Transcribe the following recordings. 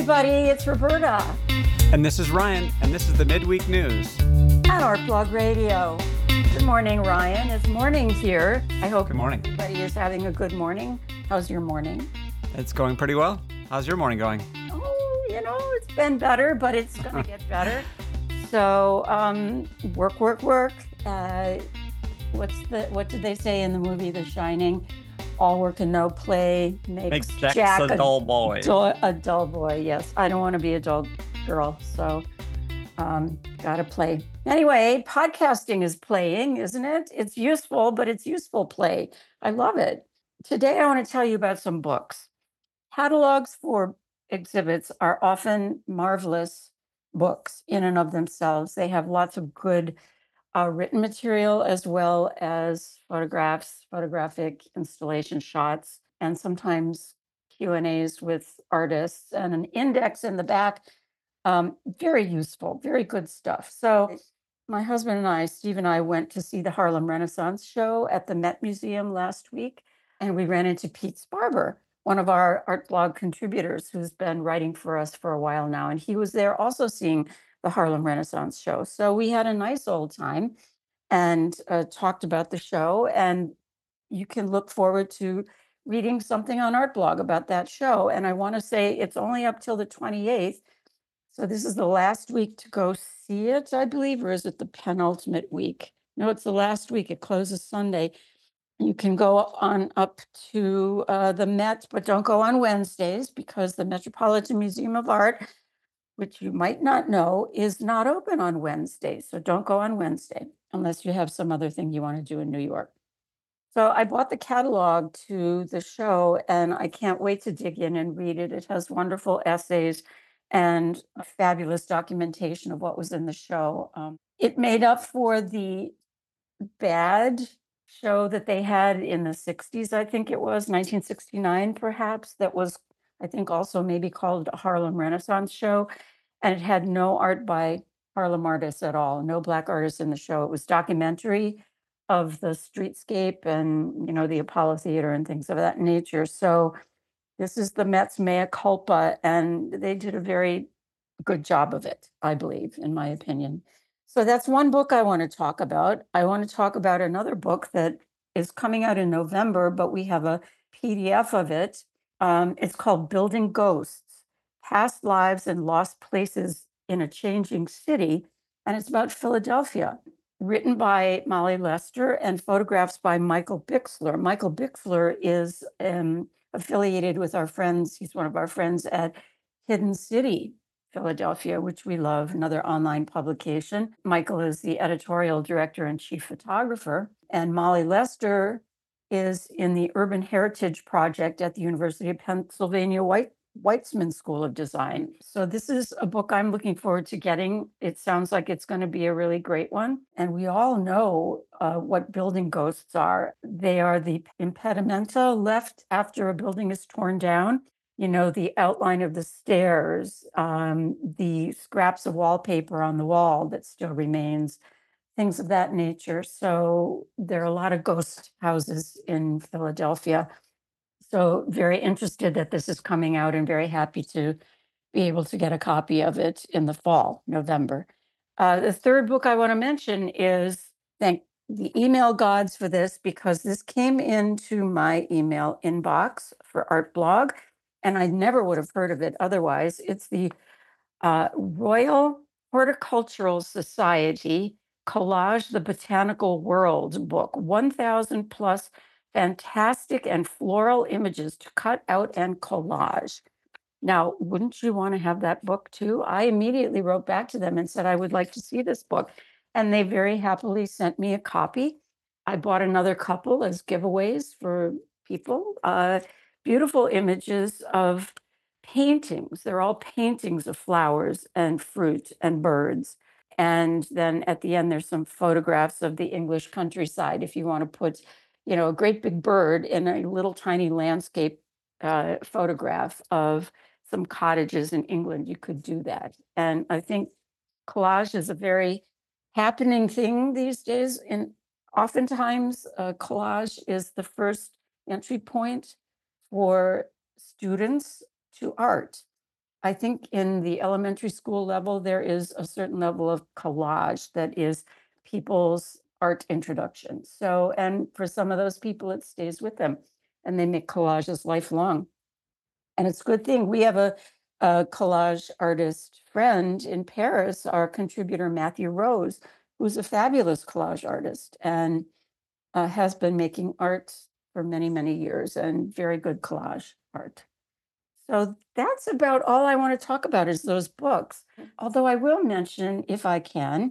everybody, it's Roberta And this is Ryan, and this is the Midweek News at Art Blog Radio. Good morning, Ryan. It's morning here. I hope Good morning. everybody is having a good morning. How's your morning? It's going pretty well. How's your morning going? Oh, it's been better, but it's going to get better. So, work. What did they say in the movie The Shining? All work and no play makes Jack a dull boy. A dull boy, yes. I don't want to be a dull girl, so gotta play. Anyway, podcasting is playing, isn't it? It's useful, but it's useful play. I love it. Today, I want to tell you about some books. Catalogs for exhibits are often marvelous books in and of themselves. They have lots of good written material as well as photographs, photographic installation shots, and sometimes Q&As with artists and an index in the back. Very useful, very good stuff. So my husband and I, Steve and I, went to see the Harlem Renaissance show at the Met Museum last week, and we ran into Pete Sparber, one of our Art Blog contributors who's been writing for us for a while now. And he was there also seeing the Harlem Renaissance show. So we had a nice old time and talked about the show. And you can look forward to reading something on Art Blog about that show. And I want to say it's only up till the 28th. So this is the last week to go see it, I believe, or is it the penultimate week? No, it's the last week. It closes Sunday. You can go on up to the Met, but don't go on Wednesdays because the Metropolitan Museum of Art, which you might not know, is not open on Wednesdays. So don't go on Wednesday unless you have some other thing you want to do in New York. So I bought the catalog to the show and I can't wait to dig in and read it. It has wonderful essays and a fabulous documentation of what was in the show. It made up for the bad show that they had in the 60s, I think it was, 1969 perhaps, that was, I think, also maybe called a Harlem Renaissance show. And it had no art by Harlem artists at all, no Black artists in the show. It was documentary of the streetscape and, the Apollo Theater and things of that nature. So this is the Met's mea culpa, and they did a very good job of it, I believe, in my opinion. So that's one book I want to talk about. I want to talk about another book that is coming out in November, but we have a PDF of it. It's called Building Ghosts, Past Lives and Lost Places in a Changing City, and it's about Philadelphia, written by Molly Lester and photographs by Michael Bixler. Michael Bixler is affiliated with our friends. He's one of our friends at Hidden City, Philadelphia, which we love, another online publication. Michael is the editorial director and chief photographer, and Molly Lester is in the Urban Heritage Project at the University of Pennsylvania Weitzman School of Design. So this is a book I'm looking forward to getting. It sounds like it's going to be a really great one. And we all know what building ghosts are. They are the impedimenta left after a building is torn down. The outline of the stairs, the scraps of wallpaper on the wall that still remains, things of that nature. So there are a lot of ghost houses in Philadelphia. So very interested that this is coming out and very happy to be able to get a copy of it in the fall, November. The third book I want to mention is, thank the email gods for this, because this came into my email inbox for Art Blog, and I never would have heard of it otherwise. It's the Royal Horticultural Society Collage the Botanical World book, 1,000 plus fantastic and floral images to cut out and collage. Now, wouldn't you want to have that book too? I immediately wrote back to them and said, I would like to see this book. And they very happily sent me a copy. I bought another couple as giveaways for people. Beautiful images of paintings. They're all paintings of flowers and fruit and birds. And then at the end, there's some photographs of the English countryside if you want to put a great big bird in a little tiny landscape photograph of some cottages in England, you could do that. And I think collage is a very happening thing these days. And oftentimes, collage is the first entry point for students to art. I think in the elementary school level, there is a certain level of collage that is people's art introduction. So, and for some of those people, it stays with them and they make collages lifelong. And it's a good thing. We have a collage artist friend in Paris, our contributor, Matthew Rose, who's a fabulous collage artist and has been making art for many, many years and very good collage art. So that's about all I want to talk about is those books. Although I will mention, if I can,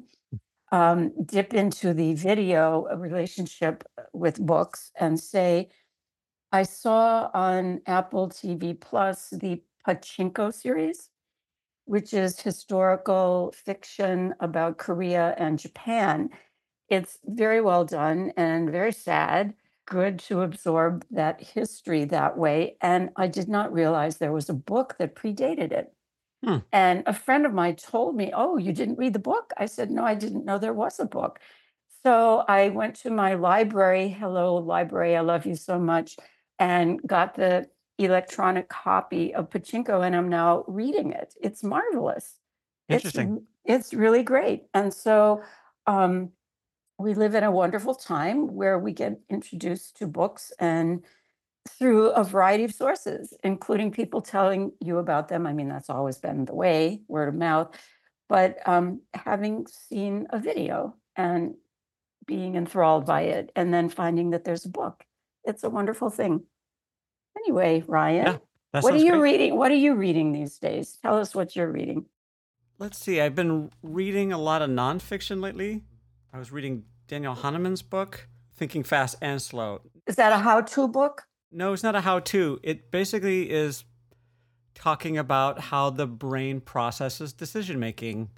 dip into the video relationship with books and say, I saw on Apple TV Plus the Pachinko series, which is historical fiction about Korea and Japan. It's very well done and very sad. Good to absorb that history that way. And I did not realize there was a book that predated it. Hmm. And a friend of mine told me, "Oh, you didn't read the book?" I said, "No, I didn't know there was a book." So I went to my library. Hello, library. I love you so much. And got the electronic copy of Pachinko, and I'm now reading it. It's marvelous. Interesting. It's really great. And so um, we live in a wonderful time where we get introduced to books and through a variety of sources, including people telling you about them. I mean, that's always been the way, word of mouth, but having seen a video and being enthralled by it and then finding that there's a book. It's a wonderful thing. Anyway, Ryan, Yeah, that what are sounds you great. reading? What are you reading these days? Tell us what you're reading. Let's see. I've been reading a lot of nonfiction lately. I was reading Daniel Kahneman's book, Thinking Fast and Slow. Is that a how-to book? No, it's not a how-to. It basically is talking about how the brain processes decision making,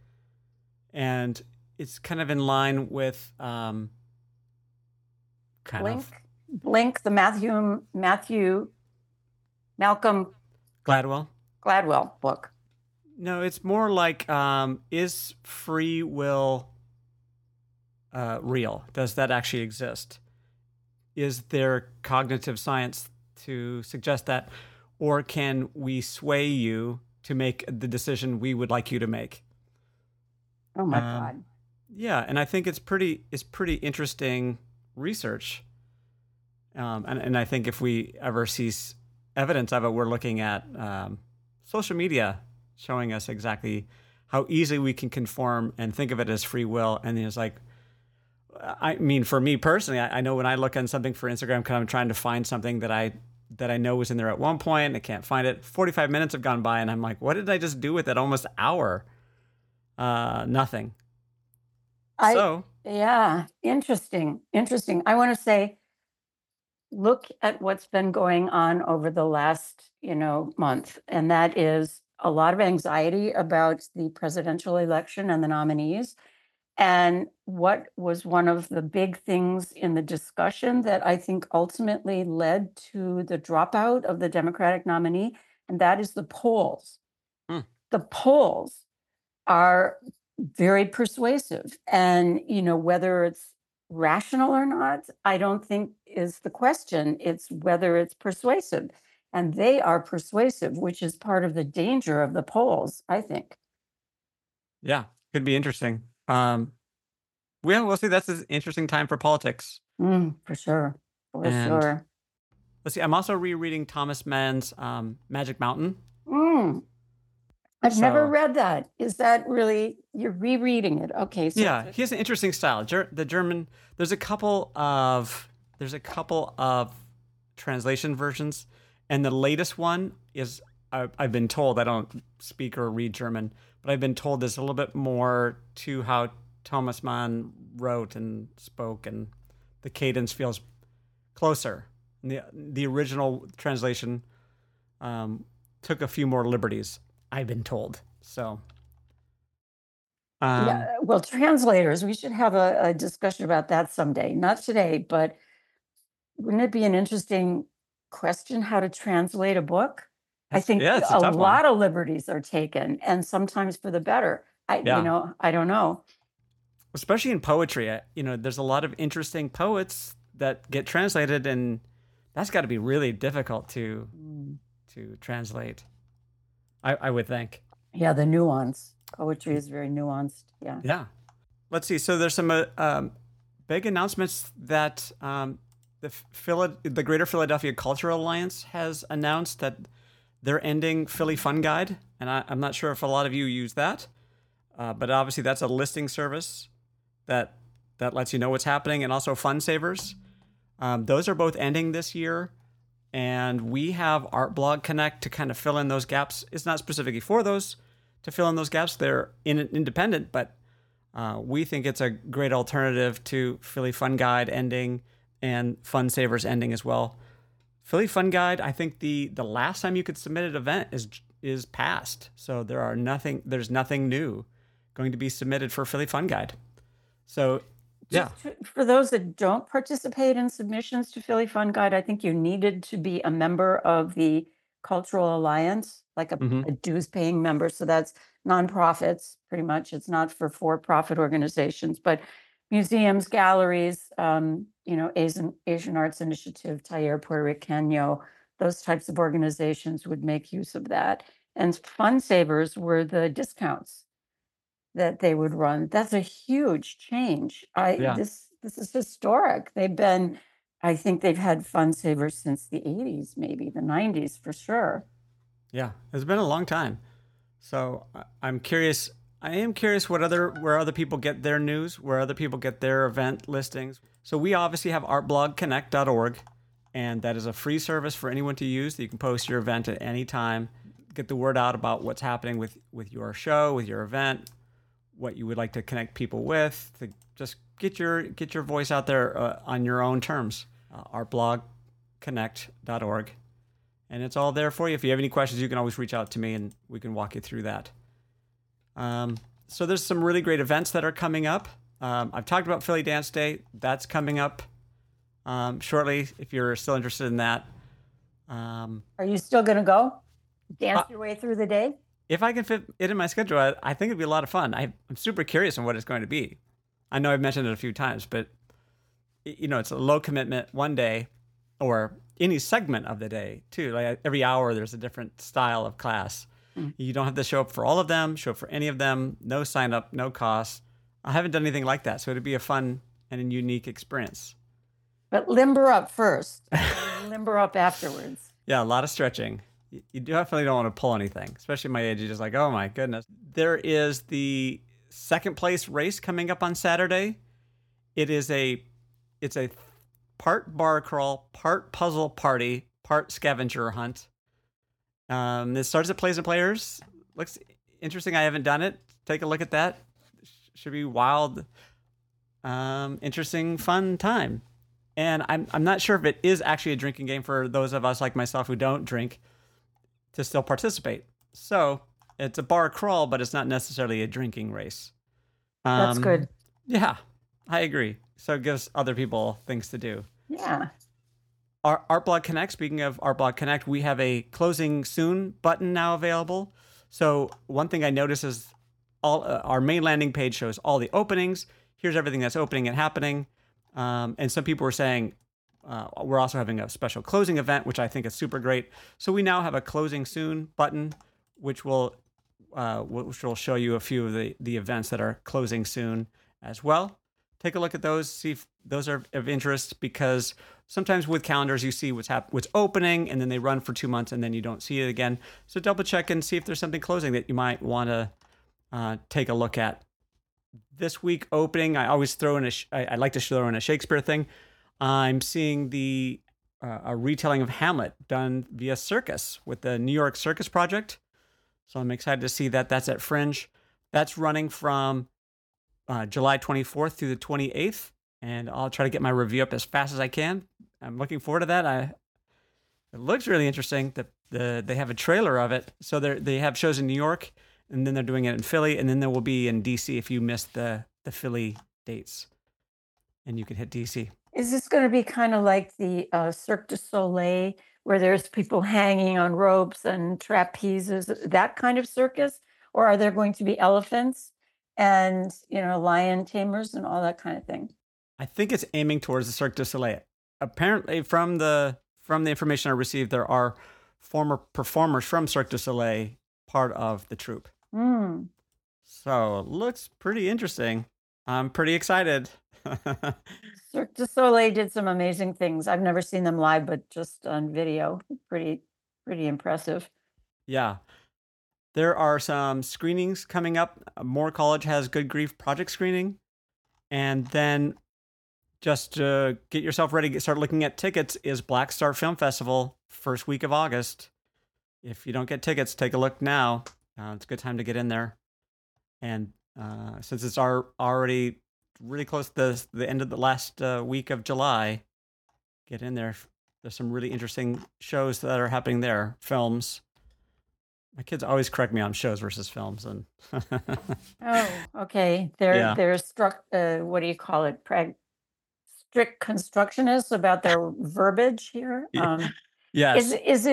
and it's kind of in line with Blink, the Malcolm Gladwell. Gladwell book. No, it's more like is free will real? Does that actually exist? Is there cognitive science to suggest that? Or can we sway you to make the decision we would like you to make? Oh my God. Yeah, and I think it's pretty interesting research. And I think if we ever see evidence of it, we're looking at social media showing us exactly how easily we can conform and think of it as free will. And it's like, I mean, for me personally, I know when I look on something for Instagram, kind of trying to find something that I know was in there at one point, and I can't find it. 45 minutes have gone by, and I'm like, what did I just do with that almost hour? Nothing. Yeah, interesting. I want to say, look at what's been going on over the last, month, and that is a lot of anxiety about the presidential election and the nominees. And what was one of the big things in the discussion that I think ultimately led to the dropout of the Democratic nominee, and that is the polls. Hmm. The polls are very persuasive. And, whether it's rational or not, I don't think is the question. It's whether it's persuasive. And they are persuasive, which is part of the danger of the polls, I think. Yeah, could be interesting. We'll see. That's an interesting time for politics. For sure. Sure. Let's see. I'm also rereading Thomas Mann's Magic Mountain. I've never read that. Is that really, you're rereading it? Okay. So yeah, he has an interesting style. The German. There's a couple of translation versions, and the latest one is I've been told, I don't speak or read German, but I've been told there's a little bit more to how Thomas Mann wrote and spoke, and the cadence feels closer. And the original translation took a few more liberties, I've been told. So, yeah, well, translators, we should have a discussion about that someday. Not today, but wouldn't it be an interesting question how to translate a book? I think it's a lot of liberties are taken, and sometimes for the better. I don't know. Especially in poetry, there's a lot of interesting poets that get translated, and that's got to be really difficult to translate. I would think. Yeah, the nuance. Poetry is very nuanced. Yeah. Yeah. Let's see. So there's some big announcements that the Greater Philadelphia Cultural Alliance has announced that they're ending Philly Fun Guide, and I'm not sure if a lot of you use that, but obviously that's a listing service that lets you know what's happening, and also Fun Savers. Those are both ending this year, and we have Art Blog Connect to kind of fill in those gaps. It's not specifically for those to fill in those gaps. They're independent, but we think it's a great alternative to Philly Fun Guide ending and Fun Savers ending as well. Philly Fun Guide, I think the last time you could submit an event is past. So there's nothing new going to be submitted for Philly Fun Guide. So yeah. For those that don't participate in submissions to Philly Fun Guide, I think you needed to be a member of the Cultural Alliance, like a dues paying member. So that's nonprofits, pretty much. It's not for-profit organizations, but museums, galleries, Asian Arts Initiative, Taller Puertorriqueño, those types of organizations would make use of that. And Fun Savers were the discounts that they would run. That's a huge change. This is historic. I think they've had Fun Savers since the 80s, maybe the 90s for sure. Yeah, it's been a long time. So I'm curious. I am curious where other people get their news, where other people get their event listings. So we obviously have artblogconnect.org, and that is a free service for anyone to use. That you can post your event at any time, get the word out about what's happening with your show, with your event, what you would like to connect people with, to just get your voice out there on your own terms. Artblogconnect.org, and it's all there for you. If you have any questions, you can always reach out to me, and we can walk you through that. So there's some really great events that are coming up. I've talked about Philly Dance Day. That's coming up shortly, if you're still interested in that. Are you still going to go dance your way through the day? If I can fit it in my schedule, I think it'd be a lot of fun. I'm super curious on what it's going to be. I know I've mentioned it a few times, but it's a low commitment one day, or any segment of the day too. Like every hour, there's a different style of class. You don't have to show up for all of them, show up for any of them, no sign up, no cost. I haven't done anything like that, so it'd be a fun and a unique experience. But limber up first, limber up afterwards. Yeah, a lot of stretching. You definitely don't want to pull anything, especially at my age. You're just like, oh my goodness. There is the second place race coming up on Saturday. It's a part bar crawl, part puzzle party, part scavenger hunt. It starts at Plays and Players. Looks interesting. I haven't done it. Take a look at that. Should be wild, interesting, fun time. And I'm not sure if it is actually a drinking game for those of us like myself who don't drink to still participate. So it's a bar crawl, but it's not necessarily a drinking race. That's good. Yeah, I agree. So it gives other people things to do. Yeah. Our Artblog Connect, speaking of Artblog Connect, we have a closing soon button now available. So one thing I noticed is all our main landing page shows all the openings. Here's everything that's opening and happening. And some people were saying we're also having a special closing event, which I think is super great. So we now have a closing soon button, which will show you a few of the events that are closing soon as well. Take a look at those, see if those are of interest, because sometimes with calendars you see what's opening, and then they run for 2 months, and then you don't see it again. So double check and see if there's something closing that you might want to take a look at. This week opening, I always throw in I like to throw in a Shakespeare thing. I'm seeing a retelling of Hamlet done via Circus with the New York Circus Project. So I'm excited to see that. That's at Fringe. That's running from July 24th through the 28th, and I'll try to get my review up as fast as I can. I'm looking forward to that. It looks really interesting. They have a trailer of it. So they have shows in New York, and then they're doing it in Philly, and then there will be in DC if you missed the Philly dates, and you can hit DC. Is this going to be kind of like the Cirque du Soleil, where there's people hanging on ropes and trapezes, that kind of circus? Or are there going to be elephants and, lion tamers and all that kind of thing? I think it's aiming towards the Cirque du Soleil. Apparently, from the information I received, there are former performers from Cirque du Soleil part of the troupe. Mm. So it looks pretty interesting. I'm pretty excited. Cirque du Soleil did some amazing things. I've never seen them live, but just on video. Pretty impressive. Yeah. There are some screenings coming up. Moore College has Good Grief project screening. And then just to get yourself ready, start looking at tickets, is Black Star Film Festival, first week of August. If you don't get tickets, take a look now. It's a good time to get in there. And since it's already really close to the end of the last week of July, get in there. There's some really interesting shows that are happening there, films. My kids always correct me on shows versus films, and Oh, okay. Yeah. They're struck. What do you call it? Strict constructionists about their verbiage here. Yes,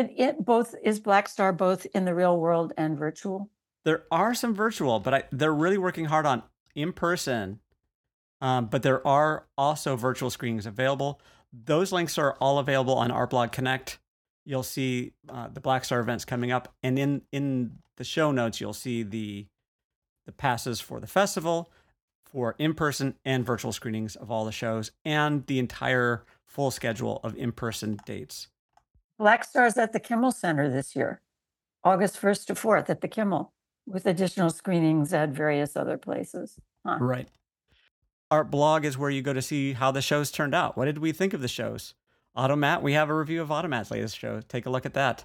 Is Black Star both in the real world and virtual? there are some virtual, but they're really working hard on in person. But there are also virtual screenings available. Those links are all available on Artblog Connect. You'll see the Black Star events coming up, and in the show notes, you'll see the passes for the festival, for in-person and virtual screenings of all the shows, and the entire full schedule of in-person dates. Black Star's at the Kimmel Center this year, August 1st to 4th at the Kimmel, with additional screenings at various other places. Huh. Right. Artblog is where you go to see how the shows turned out. What did we think of the shows? Automat, we have a review of Automat's latest show. Take a look at that.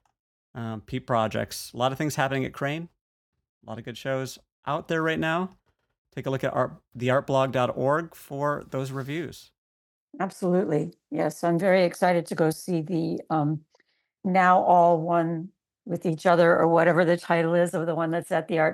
Peep Projects, a lot of things happening at Crane. A lot of good shows out there right now. Take a look at theartblog.org for those reviews. Absolutely. Yes, I'm very excited to go see the Now All One with Each Other, or whatever the title is of the one that's at the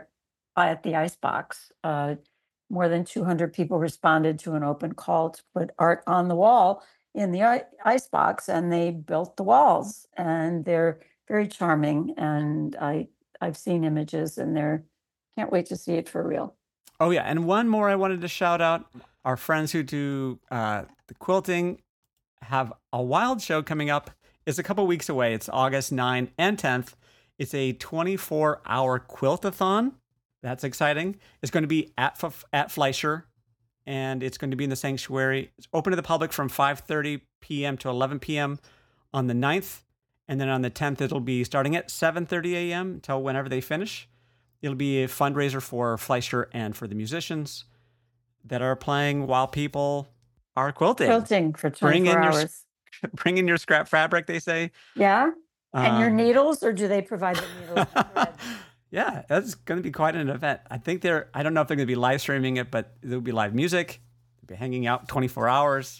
Icebox. More than 200 people responded to an open call to put art on the wall in the Icebox, and they built the walls, and they're very charming. And I've seen images, and can't wait to see it for real. Oh yeah, and one more I wanted to shout out. Our friends who do the quilting have a wild show coming up. It's a couple weeks away. It's August 9th and 10th. It's a 24-hour quilt-a-thon. That's exciting. It's going to be at Fleischer, and it's going to be in the sanctuary. It's open to the public from 5:30 p.m. to 11 p.m. on the 9th. And then on the 10th, it'll be starting at 7:30 a.m. until whenever they finish. It'll be a fundraiser for Fleischer and for the musicians that are playing while people are quilting. Quilting for 24 hours. Bring in your scrap fabric, they say. Yeah. And your needles, or do they provide the needles? Yeah, that's going to be quite an event. I don't know if they're going to be live streaming it, but there'll be live music. They'll be hanging out 24 hours.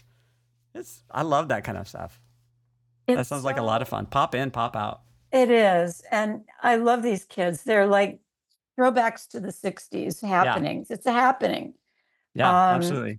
I love that kind of stuff. That sounds like a lot of fun. Pop in, pop out. It is. And I love these kids. They're like throwbacks to the 60s happenings. Yeah. It's a happening. Yeah, absolutely.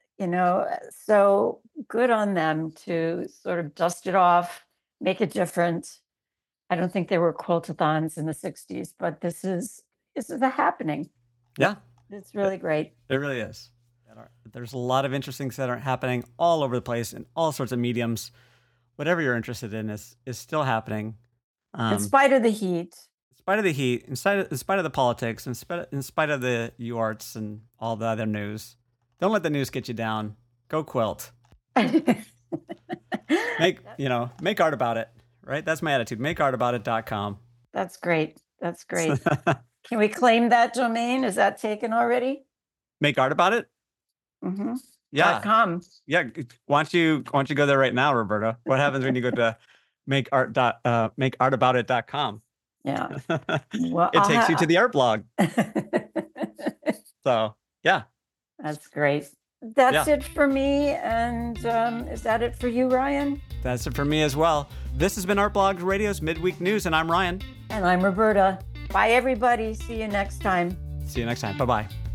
So good on them to sort of dust it off, make it different. I don't think there were quiltathons in the 60s, but this is a happening. Yeah. It's really great. It really is. There's a lot of interesting things that are happening all over the place in all sorts of mediums. Whatever you're interested in is still happening. In spite of the heat. In spite of the heat, in spite of the politics, in spite of the UArts and all the other news. Don't let the news get you down. Go quilt. Make art about it. Right? That's my attitude. Makeartaboutit.com. That's great. That's great. Can we claim that domain? Is that taken already? Make art about it? Mm-hmm. Yeah. .com. Yeah. Why don't you go there right now, Roberta? What happens when you go to makeartaboutit.com? Yeah. Well, it takes you to the art blog. So, yeah. That's great. That's it for me. And is that it for you, Ryan? That's it for me as well. This has been Artblog Radio's Midweek News, and I'm Ryan. And I'm Roberta. Bye, everybody. See you next time. See you next time. Bye-bye.